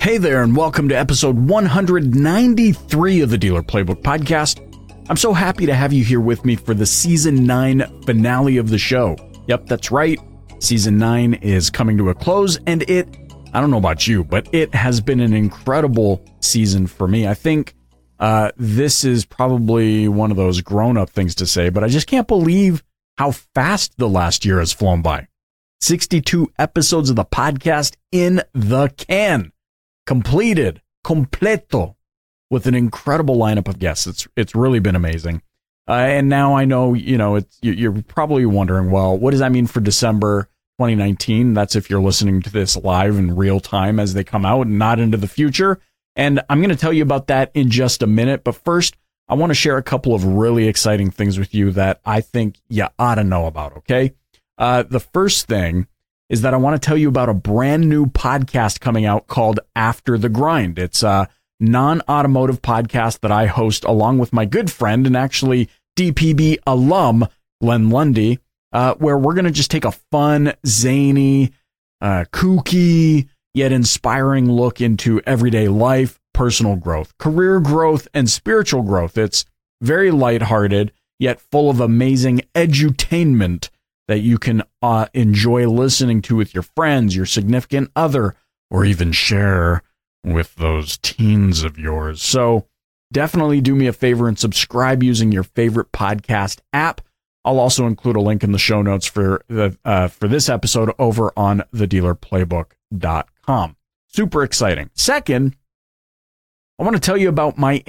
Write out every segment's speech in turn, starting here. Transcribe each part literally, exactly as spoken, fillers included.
Hey there, and welcome to episode one hundred ninety-three of the Dealer Playbook Podcast. I'm so happy to have you here with me for the season nine finale of the show. Yep, that's right. Season nine is coming to a close, and it, I don't know about you, but it has been an incredible season for me. I think uh, this is probably one of those grown-up things to say, but I just can't believe how fast the last year has flown by. sixty-two episodes of the podcast in the can. Completed, completo, with an incredible lineup of guests. It's it's really been amazing. Uh, and now I know, you know, it's you're probably wondering, well, what does that mean for December twenty nineteen? That's if you're listening to this live in real time as they come out and not into the future. And I'm going to tell you about that in just a minute. But first, I want to share a couple of really exciting things with you that I think you ought to know about, okay? Uh, the first thing is that I want to tell you about a brand new podcast coming out called After the Grind. It's a non-automotive podcast that I host along with my good friend and actually D P B alum, Glenn Lundy, uh, where we're going to just take a fun, zany, uh, kooky, yet inspiring look into everyday life, personal growth, career growth, and spiritual growth. It's very lighthearted, yet full of amazing edutainment that you can uh, enjoy listening to with your friends, your significant other, or even share with those teens of yours. So definitely do me a favor and subscribe using your favorite podcast app. I'll also include a link in the show notes for the uh, for this episode over on the dealer playbook dot com. Super exciting. Second, I want to tell you about my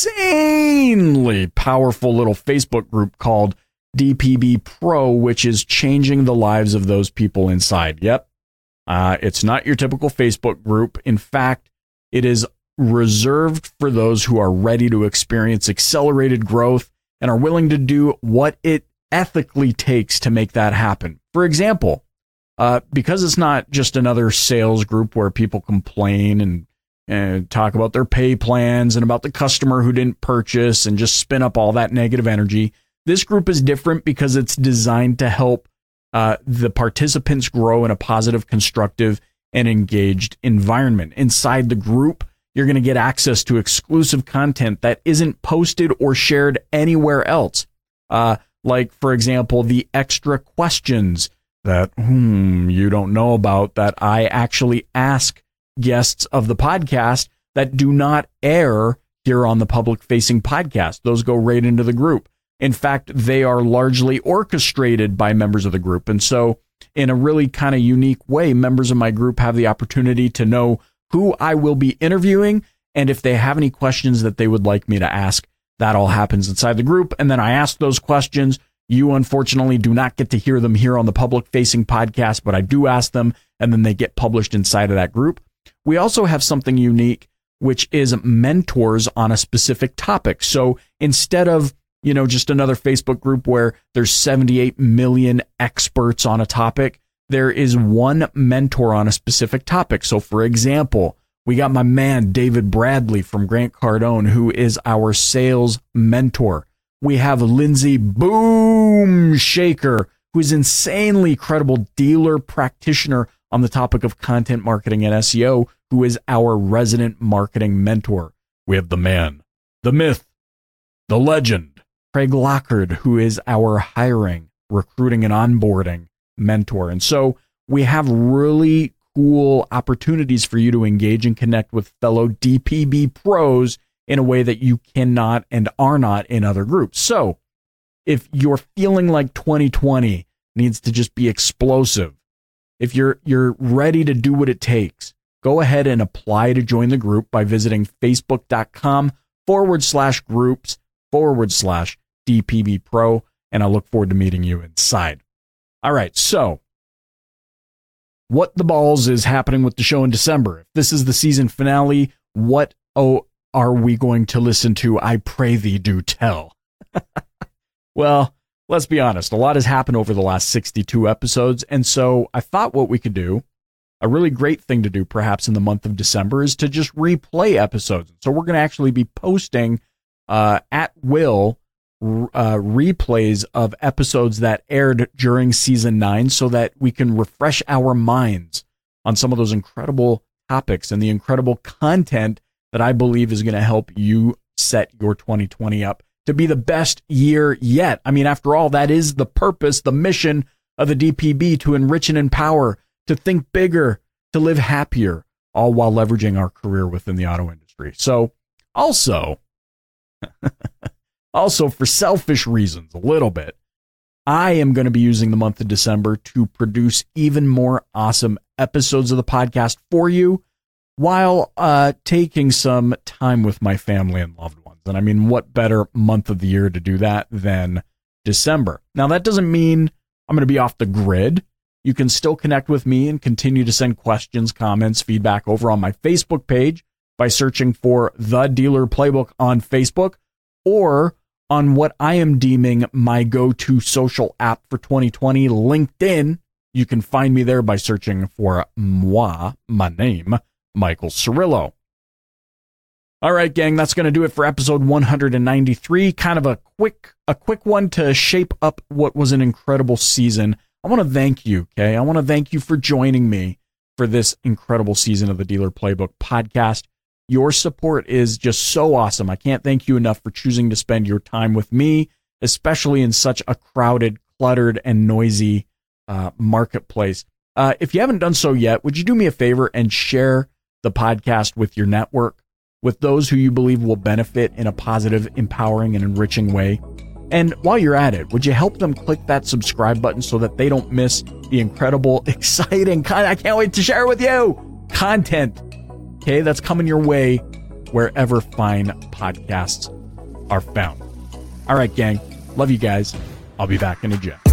insanely powerful little Facebook group called D P B Pro, which is changing the lives of those people inside. Yep. Uh, it's not your typical Facebook group. In fact, it is reserved for those who are ready to experience accelerated growth and are willing to do what it ethically takes to make that happen. For example, uh, because it's not just another sales group where people complain and, and talk about their pay plans and about the customer who didn't purchase and just spin up all that negative energy. This group is different because it's designed to help uh, the participants grow in a positive, constructive, and engaged environment. Inside the group, you're going to get access to exclusive content that isn't posted or shared anywhere else. Uh, like, for example, the extra questions that hmm, you don't know about that I actually ask guests of the podcast that do not air here on the public-facing podcast. Those go right into the group. In fact, they are largely orchestrated by members of the group. And so in a really kind of unique way, members of my group have the opportunity to know who I will be interviewing. And if they have any questions that they would like me to ask, that all happens inside the group. And then I ask those questions. You, unfortunately, do not get to hear them here on the public-facing podcast, but I do ask them, and then they get published inside of that group. We also have something unique, which is mentors on a specific topic. So instead of you know, just another Facebook group where there's seventy-eight million experts on a topic, there is one mentor on a specific topic. So, for example, we got my man, David Bradley from Grant Cardone, who is our sales mentor. We have Lindsay Boom Shaker, who is insanely credible dealer practitioner on the topic of content marketing and S E O, who is our resident marketing mentor. We have the man, the myth, the legend, Craig Lockard, who is our hiring, recruiting, and onboarding mentor. And so we have really cool opportunities for you to engage and connect with fellow D P B pros in a way that you cannot and are not in other groups. So if you're feeling like twenty twenty needs to just be explosive, if you're you're ready to do what it takes, go ahead and apply to join the group by visiting facebook.com forward slash groups forward slash D P B Pro, and I look forward to meeting you inside. All right, so what the balls is happening with the show in December? If this is the season finale, what oh are we going to listen to? I pray thee do tell. Well, let's be honest. A lot has happened over the last sixty-two episodes, and so I thought what we could do, a really great thing to do perhaps in the month of December, is to just replay episodes. So we're going to actually be posting uh, at will Uh, replays of episodes that aired during season nine so that we can refresh our minds on some of those incredible topics and the incredible content that I believe is going to help you set your twenty twenty up to be the best year yet. I mean, after all, that is the purpose, the mission of the D P B, to enrich and empower, to think bigger, to live happier, all while leveraging our career within the auto industry. So also, also for selfish reasons, a little bit, I am going to be using the month of December to produce even more awesome episodes of the podcast for you while uh, taking some time with my family and loved ones. And I mean, what better month of the year to do that than December? Now, that doesn't mean I'm going to be off the grid. You can still connect with me and continue to send questions, comments, feedback over on my Facebook page by searching for The Dealer Playbook on Facebook, or on what I am deeming my go-to social app for twenty twenty, LinkedIn. You can find me there by searching for moi, my name, Michael Cirillo. All right, gang, that's going to do it for episode one hundred ninety-three. Kind of a quick, a quick one to shape up what was an incredible season. I want to thank you, okay? I want to thank you for joining me for this incredible season of the Dealer Playbook podcast. Your support is just so awesome. I can't thank you enough for choosing to spend your time with me, especially in such a crowded, cluttered, and noisy uh, marketplace. Uh, if you haven't done so yet, would you do me a favor and share the podcast with your network, with those who you believe will benefit in a positive, empowering, and enriching way? And while you're at it, would you help them click that subscribe button so that they don't miss the incredible, exciting content? I can't wait to share it with you. Content, okay, that's coming your way wherever fine podcasts are found. All right, gang. Love you guys. I'll be back in a jiff.